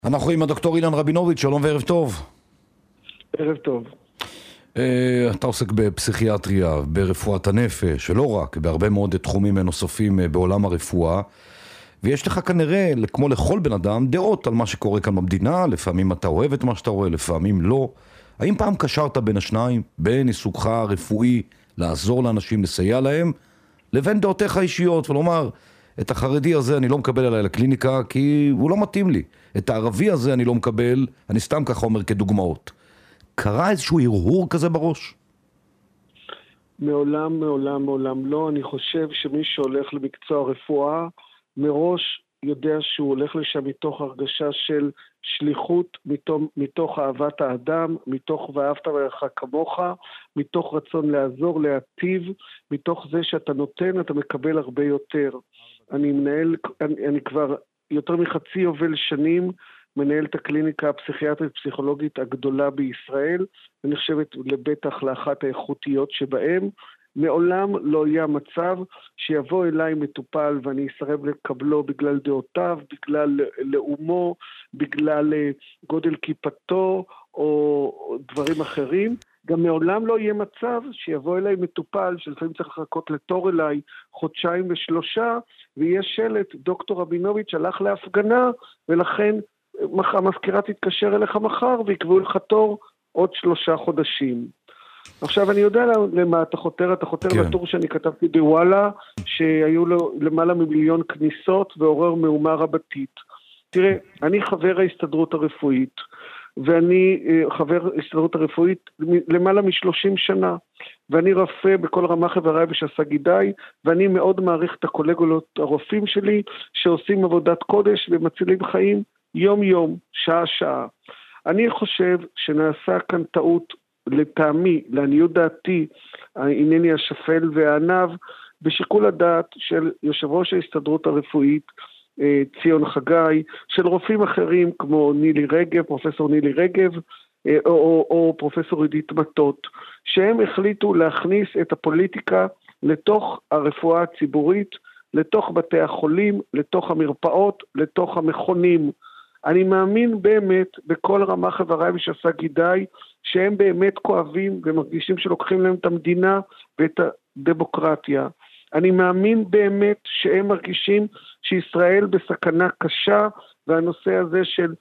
אנחנו עם הדוקטור אילן רבינוביץ', שלום וערב טוב. ערב טוב. אתה עוסק בפסיכיאטריה, ברפואת הנפש, ולא רק, בהרבה מאוד תחומים נוספים בעולם הרפואה, ויש לך כנראה, כמו לכל בן אדם, דעות על מה שקורה כאן במדינה. לפעמים אתה אוהב את מה שאתה רואה, לפעמים לא. האם פעם קשרת בין השניים, בין עיסוקך הרפואי, לעזור לאנשים, לסייע להם, לבין דעותיך האישיות, ולומר, את החרדי הזה אני לא מקבל עליי לקליניקה כי הוא לא מתאים לי. את הערבי הזה אני לא מקבל, אני סתם ככה אומר כדוגמאות. קרה איזשהו הרהור כזה בראש? מעולם לא. אני חושב שמי שהולך למקצוע רפואה, מראש יודע שהוא הולך לשם מתוך הרגשה של שליחות, מתוך אהבת האדם, מתוך ואהבת לרעך כמוך, מתוך רצון לעזור, להטיב, מתוך זה שאתה נותן, אתה מקבל הרבה יותר. אני כבר יותר מחצי יובל שנים מנהל את הקליניקה הפסיכיאטרית פסיכולוגית הגדולה בישראל, ונחשבת לבטח לאחת האיכותיות שבהם. מעולם לא היה מצב שיבוא אליי מטופל ואני אסרב לקבלו בגלל דעותיו, בגלל לאומו, בגלל גודל כיפתו או דברים אחרים. גם מעולם לא יהיה מצב שיבוא אליי מטופל שלפעמים צריך לחכות לתור אליי חודשיים ושלושה, ויהיה שלט, דוקטור רבינוביץ' הלך להפגנה, ולכן המזכירה תתקשר אליך מחר ויקבעו לך תור עוד 3 חודשים. עכשיו אני יודע למה אתה חותר, כן. לטור שאני כתבתי בוואלה, שהיו לו למעלה מ1,000,000 כניסות ועורר מהומה רבתית. תראה, אני חבר ההסתדרות הרפואית, ואני חבר ההסתדרות הרפואית למעלה מ30 שנה, ואני רופא בכל רמ"ח איבריי ושס"ה, ואני מאוד מעריך את הקולגות הרופאים שלי, שעושים עבודת קודש ומצילים חיים יום יום, שעה שעה. אני חושב שנעשה כאן טעות, לטעמי, לעניות דעתי, אינני השפל והענב, בשיקול הדעת של יושב ראש ההסתדרות הרפואית, ציון חגי, של רופאים אחרים כמו נילי רגב, פרופסור נילי רגב, או פרופסור עידית מטות, שהם החליטו להכניס את הפוליטיקה לתוך הרפואה הציבורית, לתוך בתי החולים, לתוך המרפאות, לתוך המכונים. אני מאמין באמת בכל רמ"ח איבריי ושס"ה, שהם באמת כואבים ומרגישים שלוקחים להם את המדינה ואת הדמוקרטיה. אני מאמין באמת שהם מרגישים שישראל בסכנה קשה, והנושא הזה של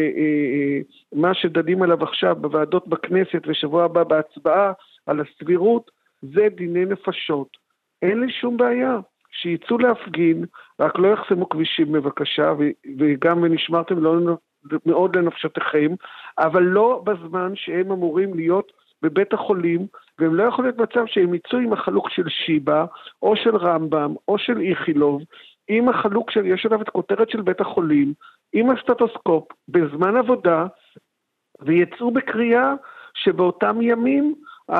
מה שדנים עליו עכשיו בוועדות בכנסת ושבוע הבא בהצבעה על הסבירות, זה דיני נפשות. אין לי שום בעיה שיצאו להפגין, רק לא יחסמו כבישים בבקשה, וגם ונשמרתם מאוד לנפשתכם, אבל לא בזמן שהם אמורים להיות בבית החולים, והם לא יכולים להיות מצב שהם יצאו עם החלוק של שיבא, או של רמב"ם, או של איכילוב, עם החלוק יש עליו את כותרת של בית החולים, עם הסטטוסקופ, בזמן עבודה, ויצאו בקריאה שבאותם ימים,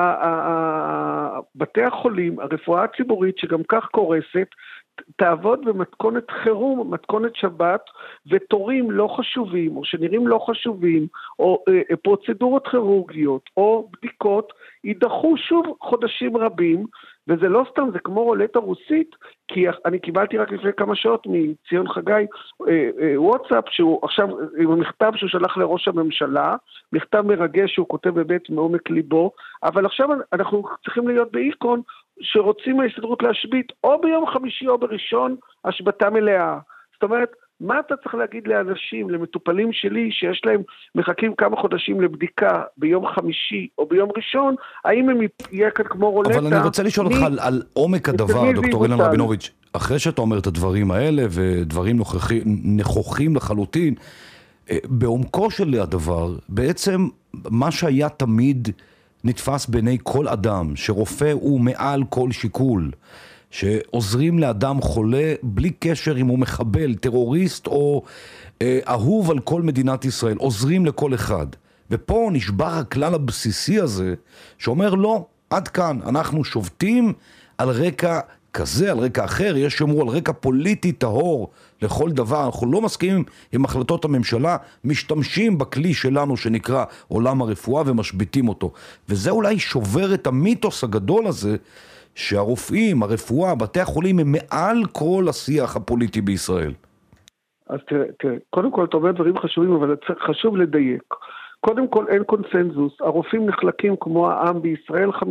בתי החולים, הרפואה הציבורית שגם כך קורסת, תעבוד במתכונת חירום, מתכונת שבת, ותורים לא חשובים, או שנראים לא חשובים, או פרוצדורות כירורגיות, או בדיקות, יידחו שוב חודשים רבים, וזה לא סתם, זה כמו רולטה רוסית, כי אני קיבלתי רק לפני כמה שעות מציון חגי וואטסאפ, שהוא עכשיו, עם המכתב שהוא שלח לראש הממשלה, מכתב מרגש שהוא כותב בבית מעומק ליבו, אבל עכשיו אנחנו צריכים להיות באיקון, שרוצים ההסתדרות להשבית, או ביום חמישי או בראשון, השבתה מלאה. זאת אומרת, מה אתה צריך להגיד לאנשים, למטופלים שלי, שיש להם מחכים כמה חודשים לבדיקה ביום חמישי או ביום ראשון, האם הם יהיה כאן כמו רולטה? אבל אני רוצה לשאול אותך על עומק הדבר, דוקטור אילן רבינוביץ'. אחרי שאתה אומר את הדברים האלה, ודברים נכוחים לחלוטין, בעומקו של הדבר, בעצם מה שהיה תמיד נתפס בעיני כל אדם, שרופא הוא מעל כל שיקול, שעוזרים לאדם חולה בלי קשר אם הוא מחבל, טרוריסט או אהוב על כל מדינת ישראל, עוזרים לכל אחד. ופה נשבר הכלל הבסיסי הזה, שאומר לא, עד כאן, אנחנו שובתים על רקע כזה, על רקע אחר, יש שאומרו על רקע פוליטי טהור לכל דבר, אנחנו לא מסכימים עם החלטות הממשלה, משתמשים בכלי שלנו שנקרא עולם הרפואה ומשביתים אותו. וזה אולי שובר את המיתוס הגדול הזה, שהרופאים, הרפואה, בתי החולים הם מעל כל השיח הפוליטי בישראל. אז תראה, קודם כל אתה אומר דברים חשובים, אבל חשוב לדייק. קודם כל אין קונסנזוס, הרופאים נחלקים כמו העם בישראל 50-50%,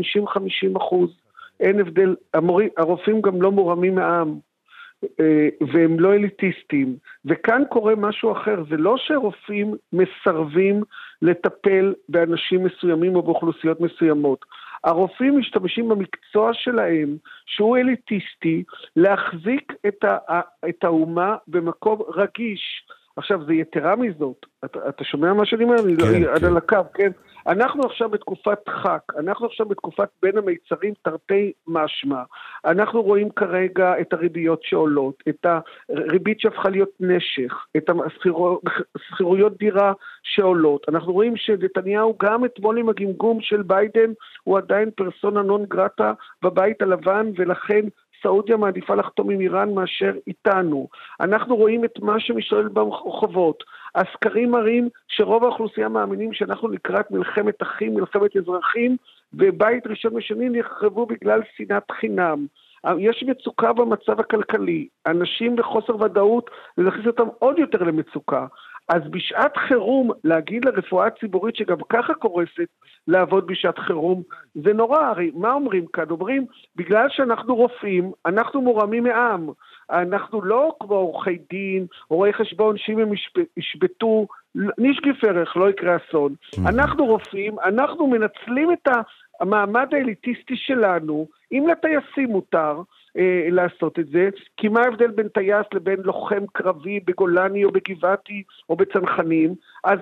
אין הבדל, הרופאים גם לא מורמים מהעם, והם לא אליטיסטים, וכאן קורה משהו אחר, זה לא שרופאים מסרבים לטפל באנשים מסוימים או באוכלוסיות מסוימות, הרופאים משתמשים במקצוע שלהם, שהוא אליטיסטי, להחזיק את האומה במקום רגיש. עכשיו, זה יתרה מזאת. אתה שומע מה שאני אומר? כן, עד על הקו, כן? אנחנו עכשיו בתקופת חק, אנחנו עכשיו בתקופת בין המיצרים תרתי משמע. אנחנו רואים כרגע את הריביות שעולות, את הריבית שהפכה להיות נשך, את הסחירויות דירה שעולות. אנחנו רואים שנתניהו גם אתמול עם הגמגום של ביידן, הוא עדיין פרסונה נון גרטה בבית הלבן, ולכן סעודיה מעדיפה לחתום עם איראן מאשר איתנו. אנחנו רואים את מה שמשתולל ברחובות. הסקרים מראים שרוב האוכלוסייה מאמינים שאנחנו לקראת מלחמת אחים, מלחמת אזרחים, ובית ראשון ושני נחרבו בגלל שנאת חינם. יש מצוקה במצב הכלכלי. אנשים בחוסר ודאות, להכניס אותם עוד יותר למצוקה. אז בשעת חירום, להגיד לרפואה הציבורית שגם ככה קורסת, לעבוד בשעת חירום, זה נורא. הרי מה אומרים כאן? אומרים, בגלל שאנחנו רופאים, אנחנו מורמים מעם. אנחנו לא כמו עורכי דין, רואי חשבון, שאם הם ישבטו, נשגי פרח, לא יקרה אסון. אנחנו רופאים, אנחנו מנצלים את המעמד האליטיסטי שלנו, אם לטייסים מותר לעשות את זה, כי מה ההבדל בין טייס לבין לוחם קרבי בגולני או בגבעתי או בצנחנים? אז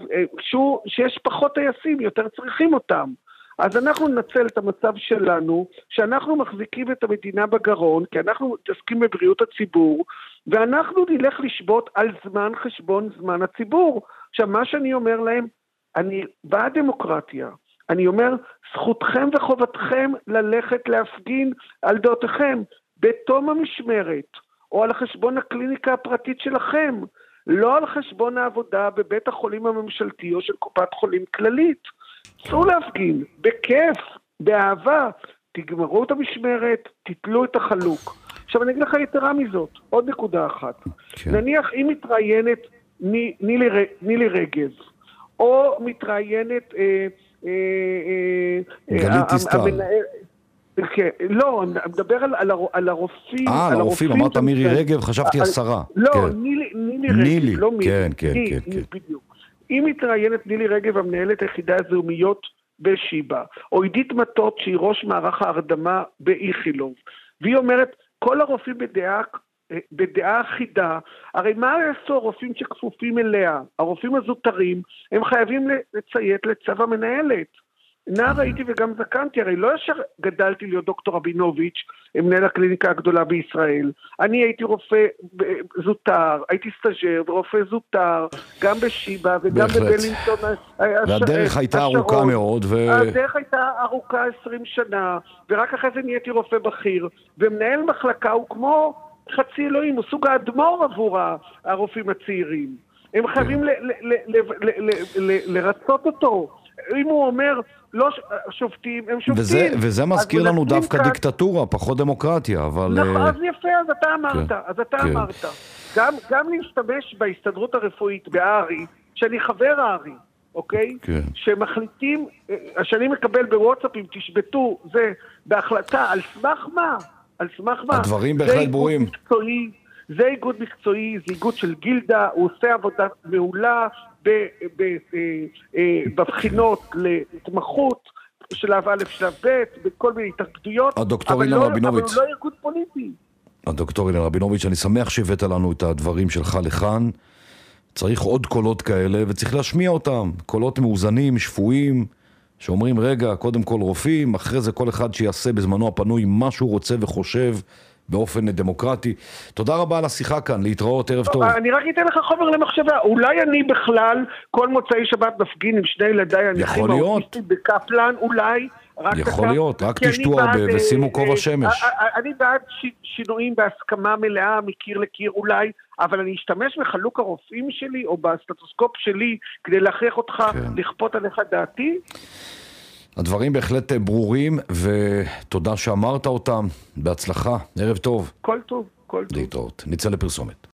שיש פחות טייסים, יותר צריכים אותם. אז אנחנו ננצל את המצב שלנו, שאנחנו מחזיקים את המדינה בגרון, כי אנחנו מתעסקים בבריאות הציבור, ואנחנו נלך לשבות על זמן חשבון זמן הציבור. עכשיו, מה שאני אומר להם, אני בעד דמוקרטיה. אני אומר, זכותכם וחובתכם ללכת להפגין על דעותיכם, בתום המשמרת, או על חשבון הקליניקה הפרטית שלכם, לא על חשבון העבודה בבית החולים הממשלתי או של קופת חולים כללית. צאו להפגין, בכיף, באהבה, תגמרו את המשמרת, תתלו את החלוק. עכשיו אני אגיד לך יתרה מזאת, עוד נקודה אחת. כן. נניח אם מתראיינת נילי רגב, או מתראיינת גלית דיסטל. לא, אני מדבר על הרופאים. על הרופאים, אמרת מירי רגב, חשבתי השרה. לא, נילי רגב, לא מירי. כן, בדיוק. אם מתראיינת נילי רגב, המנהלת היחידה הזיהומיות בשיבא, או עידית מטות, שהיא ראש מערך ההרדמה באיכילוב, והיא אומרת, כל הרופאים בדעה אחידה, הרי מה יעשו הרופאים שכפופים אליה? הרופאים הזוטרים, הם חייבים לציית לצו המנהלת. נער הייתי וגם זקנתי, הרי לא ישר גדלתי להיות דוקטור רבינוביץ', מנהל הקליניקה הגדולה בישראל. אני הייתי רופא זוטר, הייתי סטאז'ר ורופא זוטר, גם בשיבא וגם בבלינגטון. והדרך הייתה ארוכה מאוד. הדרך הייתה ארוכה 20 שנה, ורק אחרי זה נהייתי רופא בכיר, ומנהל מחלקה הוא כמו חצי אלוהים, הוא סוג האדמו"ר עבור הרופאים הצעירים. הם חייבים לרצות אותו. אם הוא אומר, לא שופטים, הם שופטים. וזה מזכיר לנו דווקא דיקטטורה, פחות דמוקרטיה, אבל... נכון, אז יפה, אז אתה אמרת. גם להשתמש בהסתדרות הרפואית בארי, שאני חבר הארי, אוקיי? שמחליטים, שאני מקבל בוואטסאפים, תשבטו, זה בהחלטה, על סמך מה? על סמך מה? הדברים בהחלט ברורים. זה איגוד מקצועי, זה איגוד של גילדה, הוא עושה עבודה מעולה בבחינות להתמחות, שלב א', שלב ב', בכל מיני התאגדויות, אבל הוא לא ארגון פוליטי. הדוקטור אילן רבינוביץ', אני שמח שהבאת לנו את הדברים שלך לכאן. צריך עוד קולות כאלה, וצריך להשמיע אותם. קולות מאוזנים, שפויים, שאומרים, רגע, קודם כל רופאים, אחרי זה כל אחד שיעשה בזמנו הפנוי מה שהוא רוצה וחושב, באופן דמוקרטי. תודה רבה על השיחה כאן, להתראות, ערב טוב. אני רק אתן לך חומר למחשבה, אולי אני בכלל כל מוצאי שבת מפגין עם שני ילדיי הנכים האוטיסטים בקפלן, אולי, יכול להיות, רק תשתו הרבה ושימו כובע שמש. אני בעד שינויים בהסכמה מלאה מקיר לקיר אולי, אבל אני אשתמש בחלוק הרופאים שלי או בסטטוסקופ שלי כדי להכריח אותך לכפות עליך דעתי. הדברים בהחלט ברורים, ותודה שאמרת אותם. בהצלחה, ערב טוב. כל טוב, כל טוב. להתראות. נצא לפרסומת.